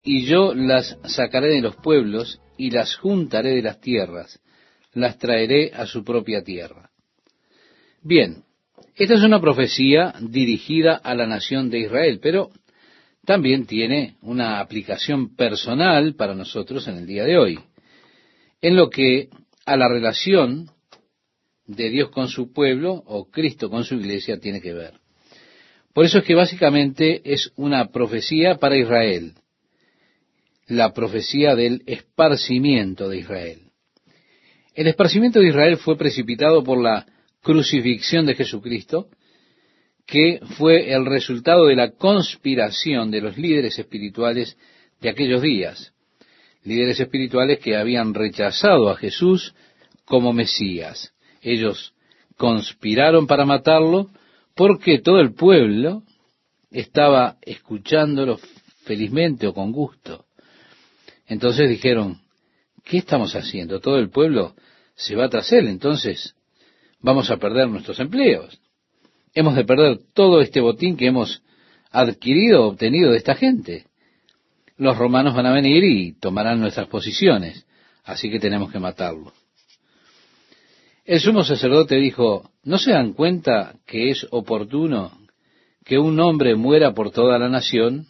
y yo las sacaré de los pueblos y las juntaré de las tierras, las traeré a su propia tierra. Bien, esta es una profecía dirigida a la nación de Israel, pero también tiene una aplicación personal para nosotros en el día de hoy, en lo que a la relación de Dios con su pueblo o Cristo con su iglesia tiene que ver. Por eso es que básicamente es una profecía para Israel, la profecía del esparcimiento de Israel. El esparcimiento de Israel fue precipitado por la crucifixión de Jesucristo, que fue el resultado de la conspiración de los líderes espirituales de aquellos días, líderes espirituales que habían rechazado a Jesús como Mesías. Ellos conspiraron para matarlo porque todo el pueblo estaba escuchándolo felizmente o con gusto. Entonces dijeron, ¿qué estamos haciendo? Todo el pueblo se va tras él, entonces vamos a perder nuestros empleos. Hemos de perder todo este botín que hemos adquirido, obtenido de esta gente. Los romanos van a venir y tomarán nuestras posiciones, así que tenemos que matarlo. El sumo sacerdote dijo, ¿no se dan cuenta que es oportuno que un hombre muera por toda la nación?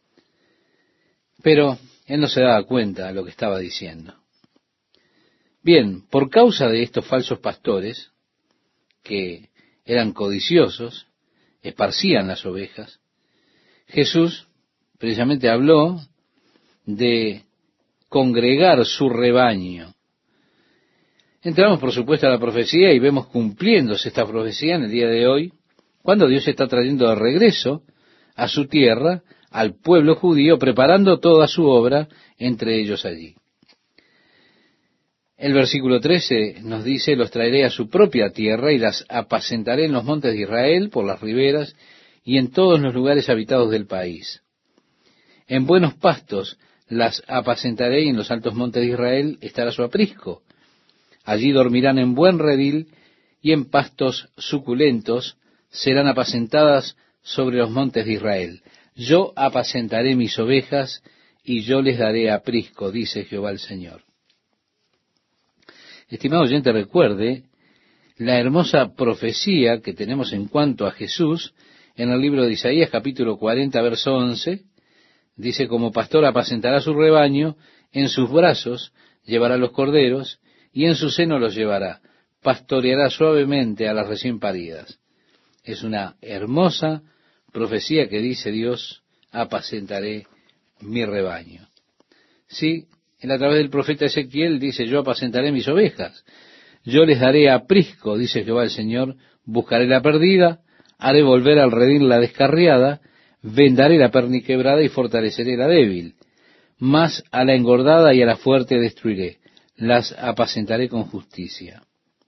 Pero él no se daba cuenta de lo que estaba diciendo. Bien, por causa de estos falsos pastores, que eran codiciosos, esparcían las ovejas, Jesús precisamente habló de congregar su rebaño. Entramos, por supuesto, a la profecía y vemos cumpliéndose esta profecía en el día de hoy, cuando Dios está trayendo de regreso a su tierra, al pueblo judío, preparando toda su obra entre ellos allí. El versículo 13 nos dice, los traeré a su propia tierra y las apacentaré en los montes de Israel, por las riberas y en todos los lugares habitados del país. En buenos pastos las apacentaré y en los altos montes de Israel estará su aprisco. Allí dormirán en buen redil y en pastos suculentos serán apacentadas sobre los montes de Israel. Yo apacentaré mis ovejas y yo les daré aprisco, dice Jehová el Señor. Estimado oyente, recuerde la hermosa profecía que tenemos en cuanto a Jesús en el libro de Isaías, capítulo 40, verso 11. Dice, como pastor apacentará su rebaño, en sus brazos llevará los corderos, y en su seno los llevará, pastoreará suavemente a las recién paridas. Es una hermosa profecía que dice Dios, apacentaré mi rebaño. Sí, él a través del profeta Ezequiel dice, yo apacentaré mis ovejas, yo les daré aprisco, dice Jehová el Señor, buscaré la perdida, haré volver al redil la descarriada, vendaré la perniquebrada y fortaleceré la débil, mas a la engordada y a la fuerte destruiré, las apacentaré con justicia.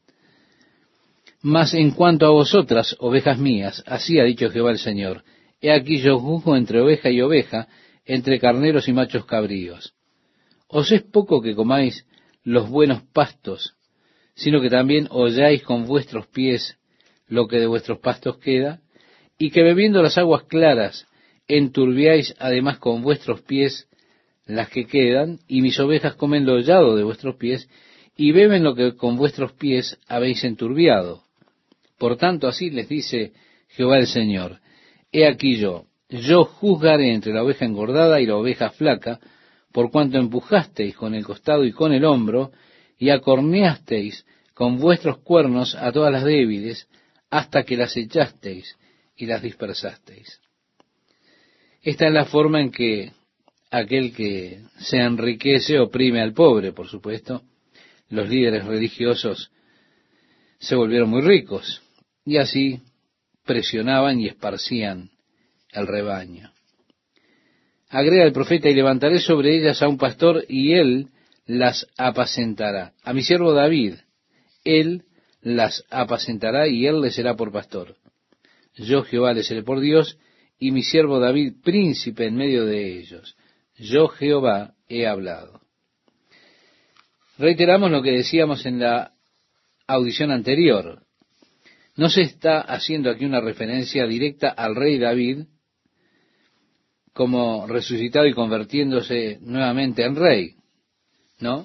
Mas en cuanto a vosotras, ovejas mías, así ha dicho Jehová el Señor, he aquí yo juzgo entre oveja y oveja, entre carneros y machos cabríos. Os es poco que comáis los buenos pastos, sino que también holláis con vuestros pies lo que de vuestros pastos queda, y que bebiendo las aguas claras enturbiáis además con vuestros pies las que quedan, y mis ovejas comen lo hollado de vuestros pies, y beben lo que con vuestros pies habéis enturbiado. Por tanto, así les dice Jehová el Señor, he aquí yo juzgaré entre la oveja engordada y la oveja flaca, por cuanto empujasteis con el costado y con el hombro, y acorneasteis con vuestros cuernos a todas las débiles, hasta que las echasteis y las dispersasteis. Esta es la forma en que aquel que se enriquece oprime al pobre, por supuesto. Los líderes religiosos se volvieron muy ricos y así presionaban y esparcían el rebaño. Agrega el profeta, y levantaré sobre ellas a un pastor y él las apacentará. A mi siervo David, él las apacentará y él les será por pastor. Yo Jehová les seré por Dios y mi siervo David príncipe en medio de ellos. Yo Jehová he hablado. Reiteramos lo que decíamos en la audición anterior. No se está haciendo aquí una referencia directa al rey David como resucitado y convirtiéndose nuevamente en rey, ¿no?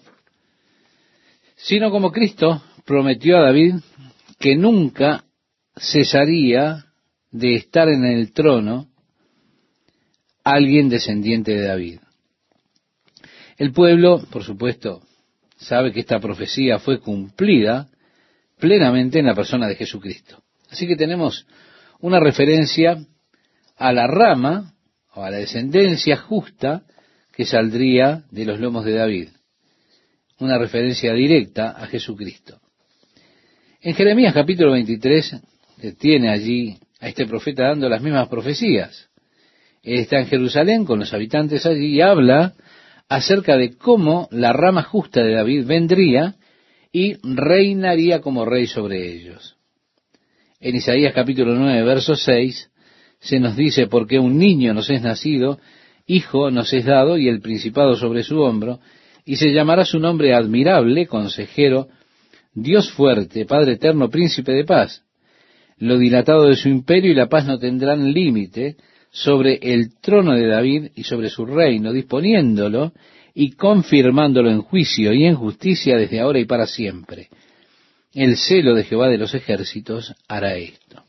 Sino como Cristo prometió a David que nunca cesaría de estar en el trono alguien descendiente de David. El pueblo, por supuesto, sabe que esta profecía fue cumplida plenamente en la persona de Jesucristo. Así que tenemos una referencia a la rama o a la descendencia justa que saldría de los lomos de David. Una referencia directa a Jesucristo. En Jeremías capítulo 23 tiene allí a este profeta dando las mismas profecías. Él está en Jerusalén con los habitantes allí y habla acerca de cómo la rama justa de David vendría y reinaría como rey sobre ellos. En Isaías capítulo 9, verso 6, se nos dice: porque un niño nos es nacido, hijo nos es dado, y el principado sobre su hombro, y se llamará su nombre admirable, consejero, Dios fuerte, Padre eterno, príncipe de paz. Lo dilatado de su imperio y la paz no tendrán límite sobre el trono de David y sobre su reino, disponiéndolo y confirmándolo en juicio y en justicia desde ahora y para siempre. El celo de Jehová de los ejércitos hará esto.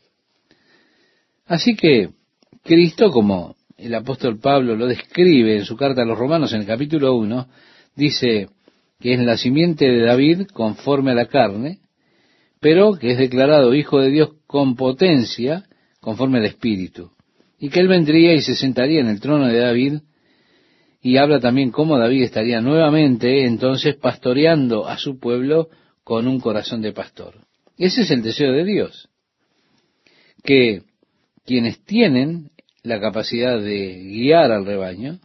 Así que Cristo, como el apóstol Pablo lo describe en su carta a los Romanos en el capítulo 1, dice que es la simiente de David conforme a la carne, pero que es declarado Hijo de Dios con potencia conforme al Espíritu, y que él vendría y se sentaría en el trono de David, y habla también cómo David estaría nuevamente entonces pastoreando a su pueblo con un corazón de pastor. Ese es el deseo de Dios, que quienes tienen la capacidad de guiar al rebaño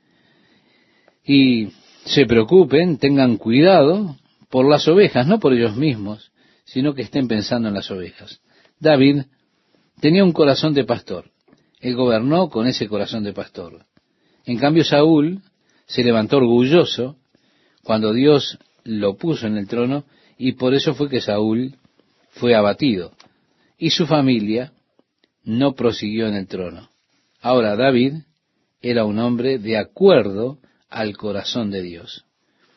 y se preocupen, tengan cuidado por las ovejas, no por ellos mismos, sino que estén pensando en las ovejas. David tenía un corazón de pastor. Él gobernó con ese corazón de pastor. En cambio, Saúl se levantó orgulloso cuando Dios lo puso en el trono, y por eso fue que Saúl fue abatido. Y su familia no prosiguió en el trono. Ahora, David era un hombre de acuerdo al corazón de Dios.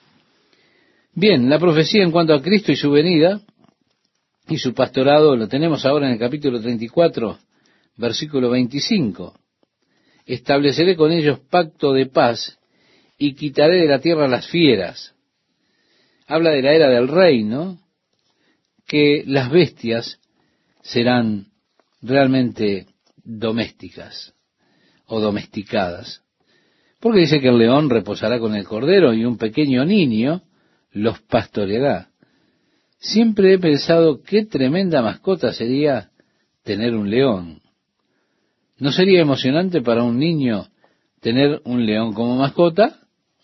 Bien, la profecía en cuanto a Cristo y su venida y su pastorado lo tenemos ahora en el capítulo 34, versículo 25. Estableceré con ellos pacto de paz y quitaré de la tierra las fieras. Habla de la era del reino, que las bestias serán realmente domésticas o domesticadas. Porque dice que el león reposará con el cordero y un pequeño niño los pastoreará. Siempre he pensado qué tremenda mascota sería tener un león. ¿No sería emocionante para un niño tener un león como mascota?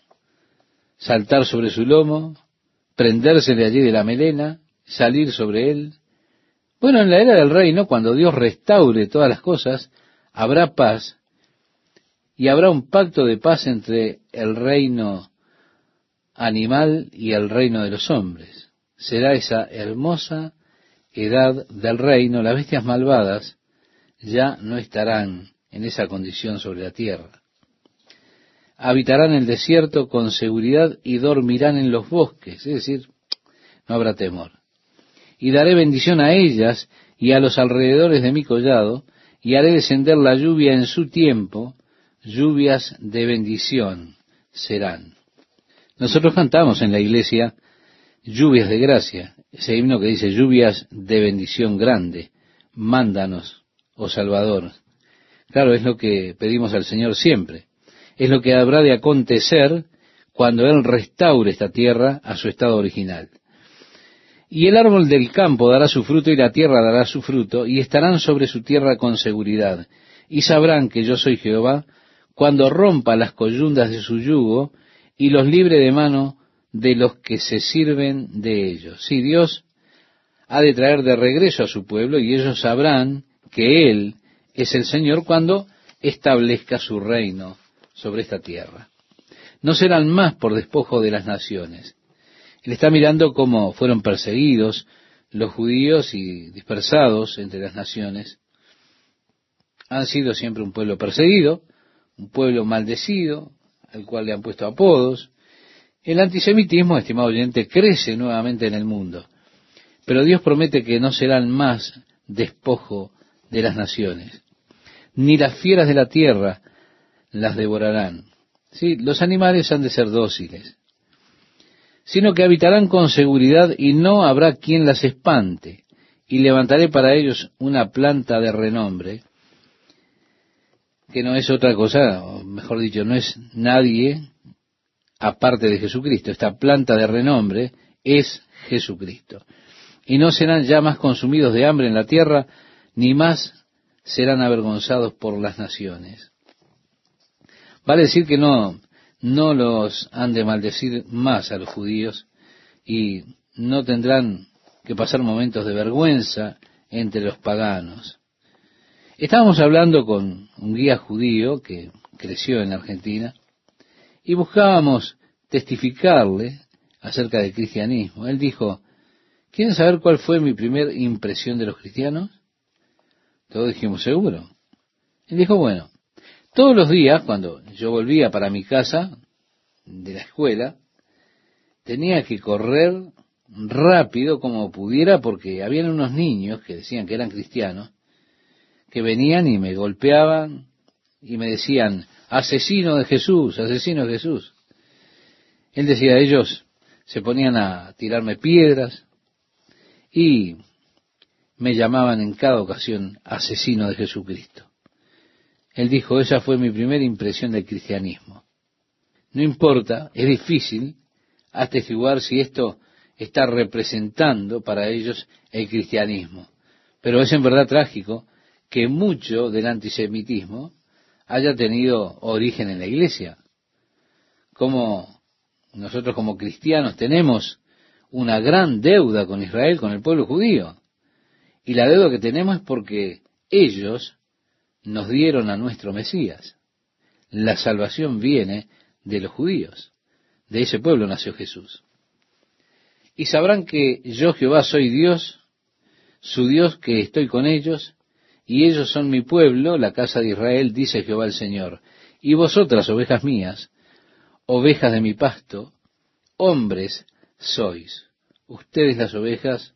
Saltar sobre su lomo, prenderse de allí de la melena, salir sobre él. Bueno, en la era del reino, cuando Dios restaure todas las cosas, habrá paz y habrá un pacto de paz entre el reino animal y el reino de los hombres. Será esa hermosa edad del reino. Las bestias malvadas ya no estarán en esa condición sobre la tierra. Habitarán el desierto con seguridad y dormirán en los bosques, es decir, no habrá temor. Y daré bendición a ellas y a los alrededores de mi collado, y haré descender la lluvia en su tiempo, lluvias de bendición serán. Nosotros cantamos en la iglesia lluvias de gracia, ese himno que dice lluvias de bendición grande, mándanos, oh Salvador. Claro, es lo que pedimos al Señor siempre. Es lo que habrá de acontecer cuando Él restaure esta tierra a su estado original. Y el árbol del campo dará su fruto y la tierra dará su fruto, y estarán sobre su tierra con seguridad. Y sabrán que yo soy Jehová cuando rompa las coyundas de su yugo y los libre de mano de los que se sirven de ellos. Sí, Dios ha de traer de regreso a su pueblo, y ellos sabrán que Él es el Señor cuando establezca su reino sobre esta tierra. No serán más por despojo de las naciones. Él está mirando cómo fueron perseguidos los judíos y dispersados entre las naciones. Han sido siempre un pueblo perseguido un pueblo maldecido, al cual le han puesto apodos. El antisemitismo, estimado oyente, crece nuevamente en el mundo, pero Dios promete que no serán más despojo de las naciones, ni las fieras de la tierra las devorarán. Sí, los animales han de ser dóciles, sino que habitarán con seguridad y no habrá quien las espante, y levantaré para ellos una planta de renombre, que no es otra cosa, o mejor dicho, no es nadie aparte de Jesucristo. Esta planta de renombre es Jesucristo. Y no serán ya más consumidos de hambre en la tierra, ni más serán avergonzados por las naciones. Vale decir que no los han de maldecir más a los judíos, y no tendrán que pasar momentos de vergüenza entre los paganos. Estábamos hablando con un guía judío que creció en Argentina, y buscábamos testificarle acerca del cristianismo. Él dijo: ¿quieren saber cuál fue mi primera impresión de los cristianos? Todos dijimos: seguro. Él dijo: bueno, todos los días cuando yo volvía para mi casa de la escuela, tenía que correr rápido como pudiera, porque habían unos niños que decían que eran cristianos, que venían y me golpeaban y me decían: asesino de Jesús, asesino de Jesús. Él decía: ellos se ponían a tirarme piedras y me llamaban en cada ocasión asesino de Jesucristo. Él dijo: esa fue mi primera impresión del cristianismo. No importa, es difícil atestiguar si esto está representando para ellos el cristianismo, pero es en verdad trágico que mucho del antisemitismo haya tenido origen en la iglesia. Como nosotros como cristianos tenemos una gran deuda con Israel, con el pueblo judío, y la deuda que tenemos es porque ellos nos dieron a nuestro Mesías. La salvación viene de los judíos. De ese pueblo nació Jesús. Y sabrán que yo, Jehová, soy Dios, su Dios, que estoy con ellos, y ellos son mi pueblo, la casa de Israel, dice Jehová el Señor. Y vosotras, ovejas mías, ovejas de mi pasto, hombres sois. Ustedes las ovejas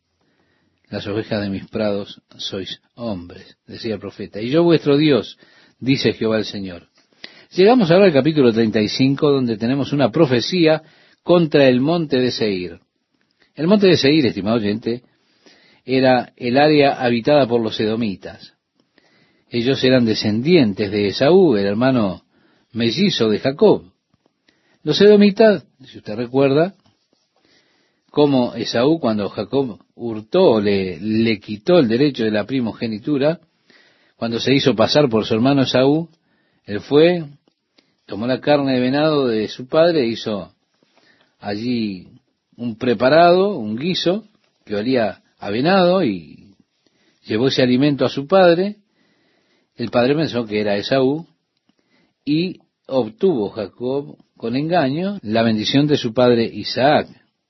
de mis prados, sois hombres, decía el profeta. Y yo vuestro Dios, dice Jehová el Señor. Llegamos ahora al capítulo 35, donde tenemos una profecía contra el monte de Seir. El monte de Seir, estimado oyente, era el área habitada por los edomitas. Ellos eran descendientes de Esaú, el hermano mellizo de Jacob. Los edomitas, si usted recuerda, como Esaú, cuando Jacob hurtó, le quitó el derecho de la primogenitura, cuando se hizo pasar por su hermano Esaú, él fue, tomó la carne de venado de su padre, hizo allí un preparado, un guiso, que olía a venado, y llevó ese alimento a su padre. El padre pensó que era Esaú, y obtuvo Jacob con engaño la bendición de su padre Isaac.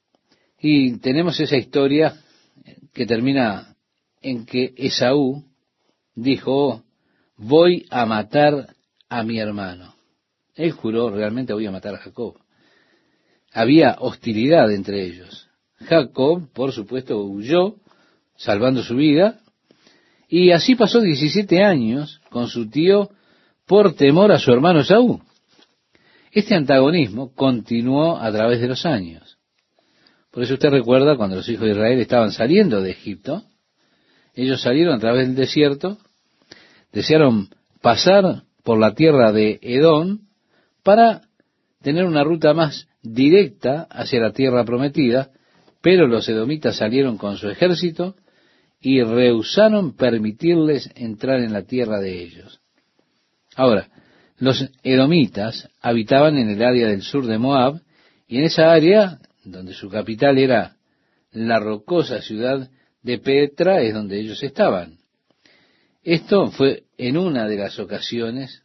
Y tenemos esa historia que termina en que Esaú dijo: voy a matar a mi hermano. Él juró: realmente voy a matar a Jacob. Había hostilidad entre ellos. Jacob, por supuesto, huyó, salvando su vida, y así pasó 17 años con su tío por temor a su hermano Esaú. Este antagonismo continuó a través de los años. Por eso usted recuerda cuando los hijos de Israel estaban saliendo de Egipto, ellos salieron a través del desierto, desearon pasar por la tierra de Edom para tener una ruta más directa hacia la tierra prometida, pero los edomitas salieron con su ejército y rehusaron permitirles entrar en la tierra de ellos. Ahora, los edomitas habitaban en el área del sur de Moab, y en esa área, donde su capital era la rocosa ciudad de Petra, es donde ellos estaban. Esto fue en una de las ocasiones,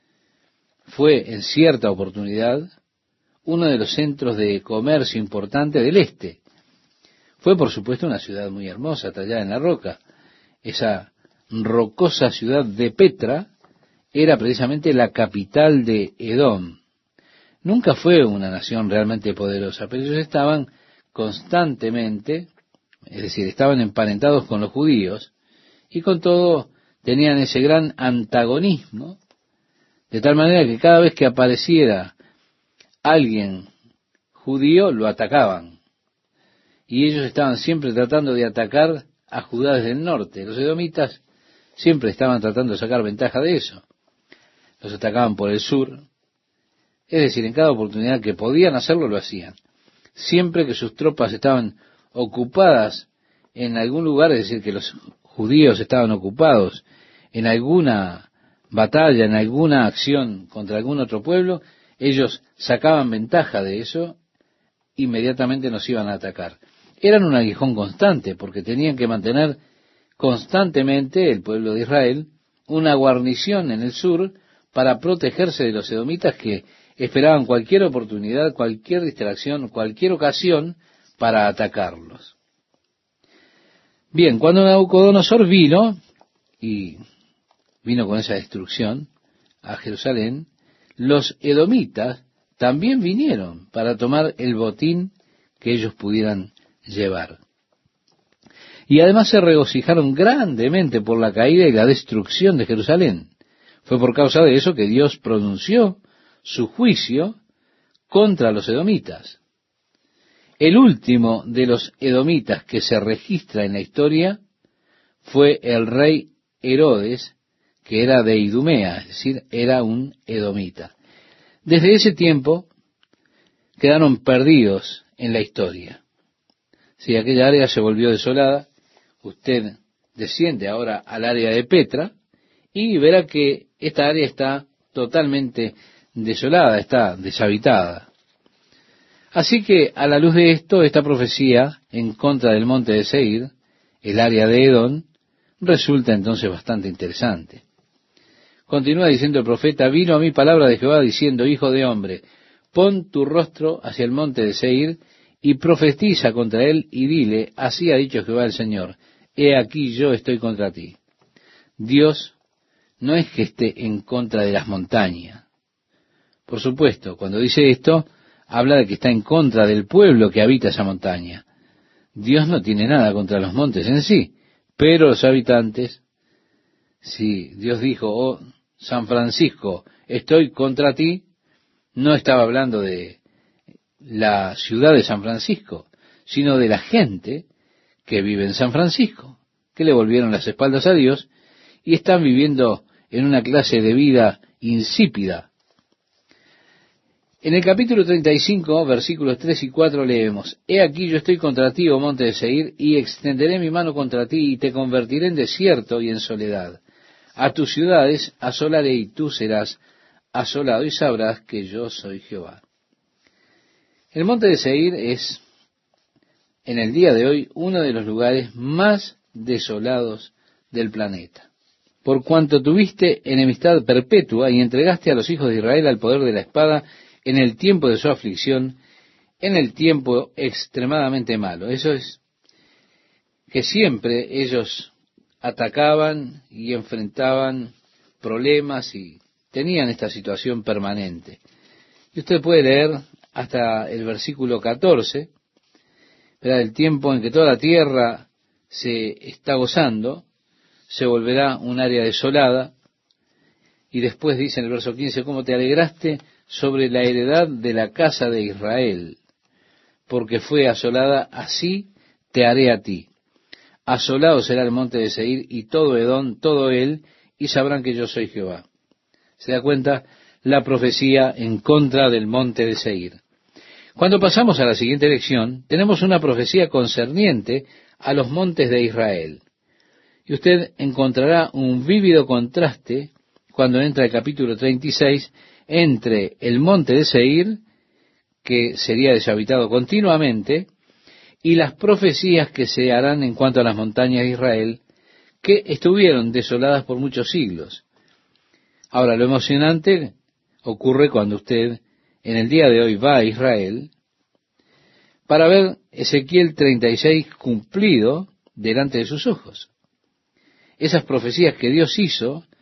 fue en cierta oportunidad, uno de los centros de comercio importante del este. Fue, por supuesto, una ciudad muy hermosa, tallada en la roca. Esa rocosa ciudad de Petra era precisamente la capital de Edom. Nunca fue una nación realmente poderosa, pero ellos estaban constantemente, es decir, estaban emparentados con los judíos, y con todo tenían ese gran antagonismo, de tal manera que cada vez que apareciera alguien judío, lo atacaban. Y ellos estaban siempre tratando de atacar a Judá desde el norte. Los edomitas siempre estaban tratando de sacar ventaja de eso. Los atacaban por el sur. Es decir, en cada oportunidad que podían hacerlo, lo hacían. Siempre que sus tropas estaban ocupadas en algún lugar, es decir, que los judíos estaban ocupados en alguna batalla, en alguna acción contra algún otro pueblo, ellos sacaban ventaja de eso, inmediatamente nos iban a atacar. Eran un aguijón constante, porque tenían que mantener constantemente el pueblo de Israel una guarnición en el sur para protegerse de los edomitas que esperaban cualquier oportunidad, cualquier distracción, cualquier ocasión para atacarlos. Bien, cuando Nabucodonosor vino, y vino con esa destrucción a Jerusalén, los edomitas también vinieron para tomar el botín que ellos pudieran llevar. Y además se regocijaron grandemente por la caída y la destrucción de Jerusalén. Fue por causa de eso que Dios pronunció su juicio contra los edomitas. El último de los edomitas que se registra en la historia fue el rey Herodes, que era de Idumea, es decir, era un edomita. Desde ese tiempo quedaron perdidos en la historia. Si aquella área se volvió desolada, usted desciende ahora al área de Petra y verá que esta área está totalmente desolada, está deshabitada. Así que a la luz de esto, esta profecía en contra del monte de Seir, el área de Edom, resulta entonces bastante interesante. Continúa diciendo el profeta: vino a mí palabra de Jehová diciendo, hijo de hombre, pon tu rostro hacia el monte de Seir y profetiza contra él y dile, así ha dicho Jehová el Señor, he aquí yo estoy contra ti. Dios no es que esté en contra de las montañas. Por supuesto, cuando dice esto, habla de que está en contra del pueblo que habita esa montaña. Dios no tiene nada contra los montes en sí, pero los habitantes, si Dios dijo, oh San Francisco, estoy contra ti, no estaba hablando de la ciudad de San Francisco, sino de la gente que vive en San Francisco, que le volvieron las espaldas a Dios y están viviendo en una clase de vida insípida. En el capítulo 35, versículos 3 y 4 leemos, he aquí yo estoy contra ti, oh monte de Seir, y extenderé mi mano contra ti, y te convertiré en desierto y en soledad. A tus ciudades asolaré, y tú serás asolado, y sabrás que yo soy Jehová. El monte de Seir es, en el día de hoy, uno de los lugares más desolados del planeta. Por cuanto tuviste enemistad perpetua y entregaste a los hijos de Israel al poder de la espada en el tiempo de su aflicción, en el tiempo extremadamente malo. Eso es que siempre ellos atacaban y enfrentaban problemas y tenían esta situación permanente. Y usted puede leer hasta el versículo 14, ¿verdad? El tiempo en que toda la tierra se está gozando, se volverá un área desolada. Y después dice en el verso 15, ¿cómo te alegraste sobre la heredad de la casa de Israel? Porque fue asolada, así te haré a ti. Asolado será el monte de Seir y todo Edom, todo él, y sabrán que yo soy Jehová. ¿Se da cuenta? La profecía en contra del monte de Seir. Cuando pasamos a la siguiente lección, tenemos una profecía concerniente a los montes de Israel. Y usted encontrará un vívido contraste cuando entra el capítulo 36 entre el monte de Seir, que sería deshabitado continuamente, y las profecías que se harán en cuanto a las montañas de Israel, que estuvieron desoladas por muchos siglos. Ahora, lo emocionante ocurre cuando usted en el día de hoy va a Israel para ver Ezequiel 36 cumplido delante de sus ojos. Esas profecías que Dios hizo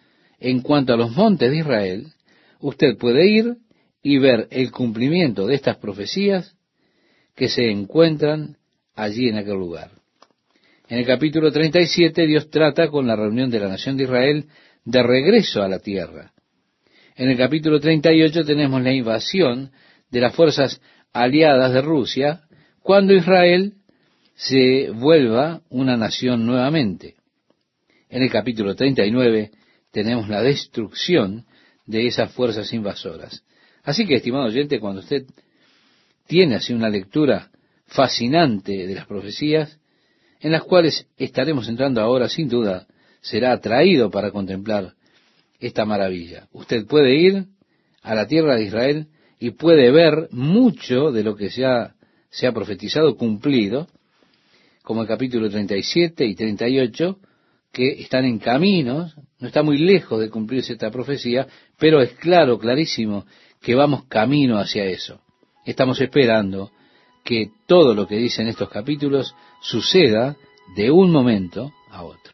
en cuanto a los montes de Israel, usted puede ir y ver el cumplimiento de estas profecías que se encuentran allí en aquel lugar. En el capítulo 37, Dios trata con la reunión de la nación de Israel de regreso a la tierra. En el capítulo 38 tenemos la invasión de las fuerzas aliadas de Rusia, cuando Israel se vuelva una nación nuevamente. En el capítulo 39 tenemos la destrucción de esas fuerzas invasoras. Así que, estimado oyente, cuando usted tiene así una lectura fascinante de las profecías, en las cuales estaremos entrando ahora, sin duda, será atraído para contemplar esta maravilla. Usted puede ir a la tierra de Israel y puede ver mucho de lo que se ha profetizado cumplido, como el capítulo 37 y 38, que están en caminos, no está muy lejos de cumplirse esta profecía, pero es claro, clarísimo, que vamos camino hacia eso. Estamos esperando que todo lo que dicen estos capítulos suceda de un momento a otro.